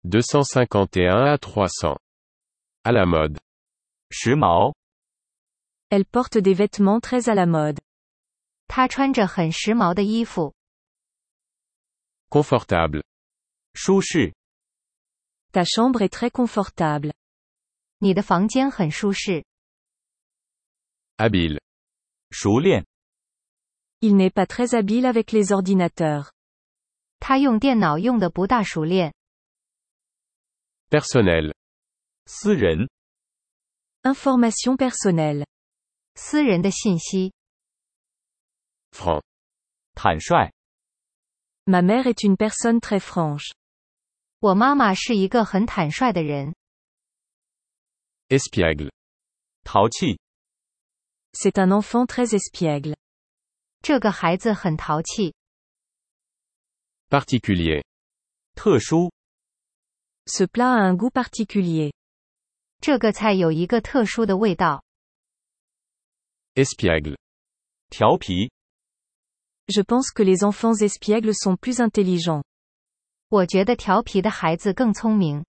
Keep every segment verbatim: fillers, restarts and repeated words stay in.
deux cent cinquante et un à trois cents. À la mode. 时髦。 Elle porte des vêtements très à la mode. 她穿着很时髦的衣服。 Confortable. 舒适。 Ta chambre est très confortable. 你的房间很舒适。 Habile. 熟练。 Il n'est pas très habile avec les ordinateurs. 他用电脑用的不大熟练。 Personnel. 私人。 Information personnelle. 私人的信息。 Franc. 坦率。 Ma mère est une personne très franche. 我妈妈是一个很坦率的人。 Espiègle. 淘气。 C'est un enfant très espiègle. 这个孩子很淘气。 Particulier. 特殊。 Ce plat a un goût particulier. 这个菜有一个特殊的味道。 Espiègle. 调皮。 Je pense que les enfants espiègles sont plus intelligents. 我觉得调皮的孩子更聪明。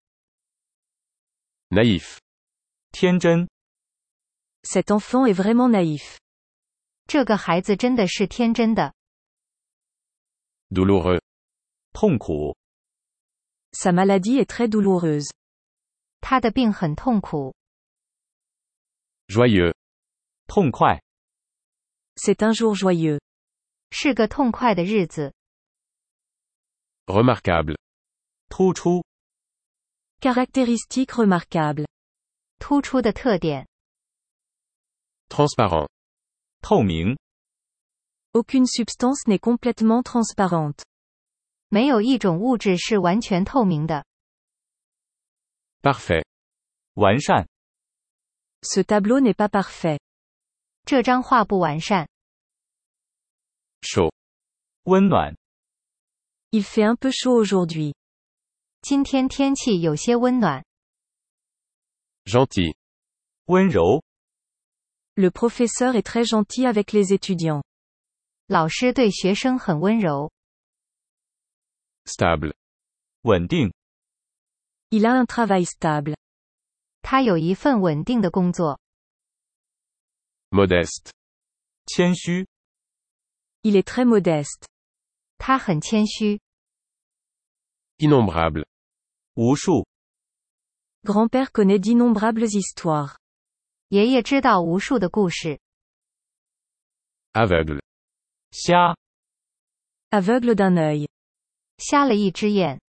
Naïf. 天真。 Cet enfant est vraiment naïf. 这个孩子真的是天真的。 Douloureux. 痛苦。 Sa maladie est très douloureuse. 他的病很痛苦。 Joyeux. 痛快。 C'est un jour joyeux. 是个痛快的日子。 Remarquable. 突出。 Caractéristique remarquable. 突出的特点。 Transparent. 透明。 Aucune substance n'est complètement transparente. 没有一种物质是完全透明的。 Parfait. 完善。 Ce tableau n'est pas parfait. 这张画不完善。 Chaud. 温暖。 Il fait un peu chaud aujourd'hui. 今天天气有些温暖。 Gentil. 温柔。 Le professeur est très gentil avec les étudiants. 老师对学生很温柔。 Stable. 稳定。 Il a un travail stable. 他有一份稳定的工作。 Modeste. 谦虚。 Il est très modeste. 他很谦虚。 Innombrable. 无数。 Grand-père connaît d'innombrables histoires. 爷爷知道无数的故事。 Aveugle. 瞎。 Aveugle d'un œil. 瞎了一只眼。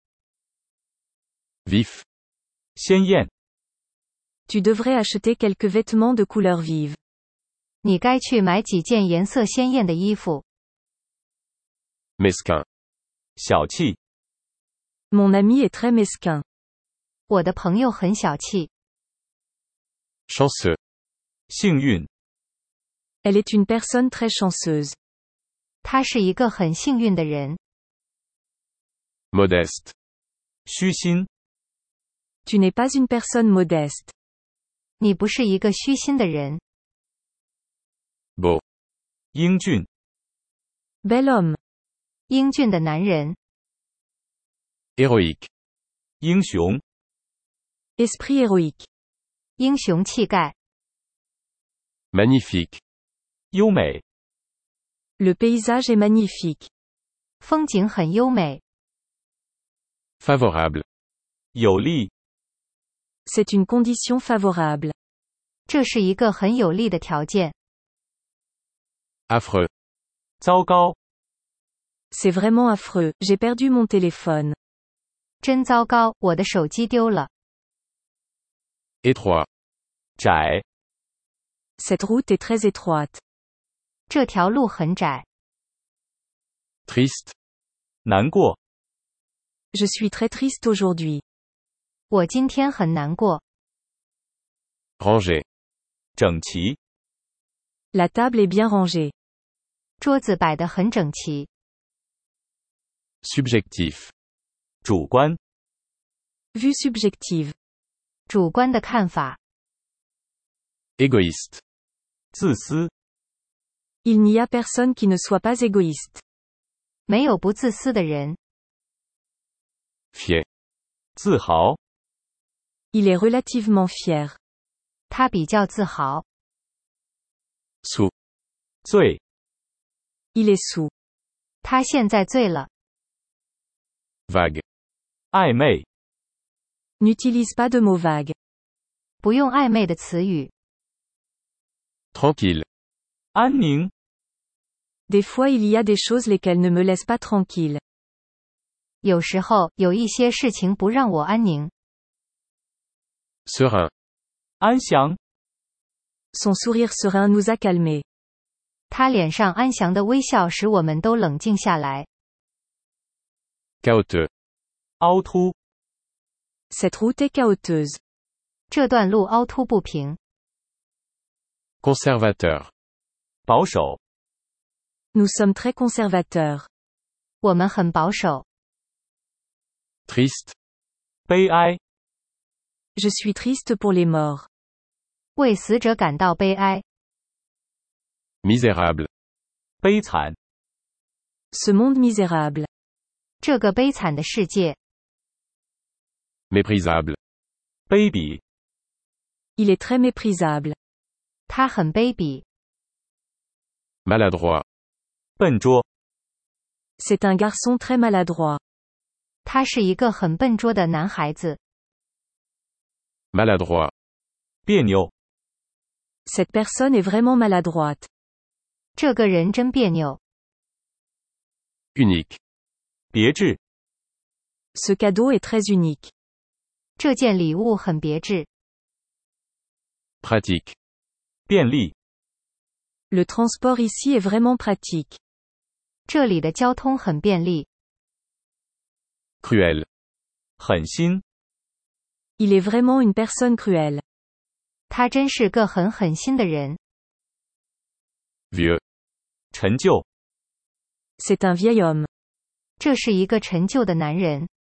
Vif. 鲜艳。 Tu devrais acheter quelques vêtements de couleur vive. 你该去买几件颜色鲜艳的衣服。 Mesquin. 小气。 Mon ami est très mesquin. 我的朋友很小气。 Chanceux. 幸运。 Elle est une personne très chanceuse. 他是一个很幸运的人。 Modeste. 虚心。 Tu n'es pas une personne modeste. 你不是一个虚心的人。 Beau. 英俊。 Bel homme. 英俊的男人。 Héroïque. 英雄。 Esprit héroïque. 英雄气概。 Magnifique. 优美。 Le paysage est magnifique. 风景很优美。 Favorable. 有利。 C'est une condition favorable. 这是一个很有利的条件。 Affreux. 糟糕。 C'est vraiment affreux, j'ai perdu mon téléphone. 真糟糕，我的手机丢了。 Étroit. 窄。 Cette route est très étroite. 这条路很窄。 Triste. 难过。 Je suis très triste aujourd'hui. 我今天很难过。 Rangé. 整齐。 La table est bien rangée. 桌子摆得很整齐。 Subjectif. 主观。 Vue subjective. 主观的看法。 Égoïste. 自私。 Il n'y a personne qui ne soit pas égoïste. 没有不自私的人。 Fier. 自豪。 Il est relativement fier. 他比较自豪。 Sous. 醉。 Il est sous. 他现在醉了。 Vague. 暧昧。 N'utilise pas de mots vagues. 不用暧昧的词语。 Tranquille. 安宁。 Des fois il y a des choses lesquelles ne me laissent pas tranquille. 有时候，有一些事情不让我安宁。 Serein. 安详。 Son sourire serein nous a calmés. 他脸上安详的微笑使我们都冷静下来。 Chaotique. 凹凸。 Cette route est chaoteuse. 这段路凹凸不平。 Conservateur. 保守。 Nous sommes très conservateurs. 我们很保守。 Triste. 悲哀。 Je suis triste pour les morts. 为死者感到悲哀。 Misérable. 悲惨。 Ce monde misérable. 这个悲惨的世界。 Méprisable. 卑鄙。 Il est très méprisable. 他很卑鄙。 Maladroit. 笨拙。 C'est un garçon très maladroit. 他是一个很笨拙的男孩子。 Maladroit. 别扭。 Cette personne est vraiment maladroite. 这个人真别扭。 Unique. 别致。 Ce cadeau est très unique. 这件礼物很别致。 Pratique. 便利。 Le transport ici est vraiment pratique. 这里的交通很便利。 Cruel. 狠心。 Il est vraiment une personne cruelle. 他真是个很狠心的人。 Vieux. 陈旧。 C'est un vieil homme. 这是一个陈旧的男人。